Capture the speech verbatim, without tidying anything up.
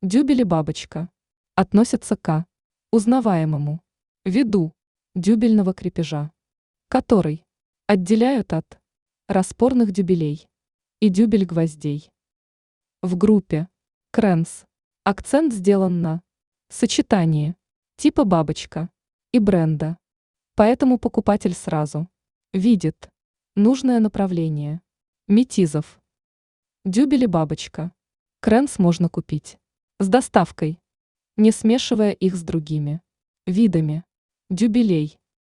Дюбель и бабочка относятся к узнаваемому виду дюбельного крепежа, который отделяют от распорных дюбелей и дюбель гвоздей. В группе Кренс акцент сделан на сочетании типа бабочка и бренда, поэтому покупатель сразу видит нужное направление. Метизов. Дюбель и бабочка. Кренс можно купить с доставкой, не смешивая их с другими видами дюбелей.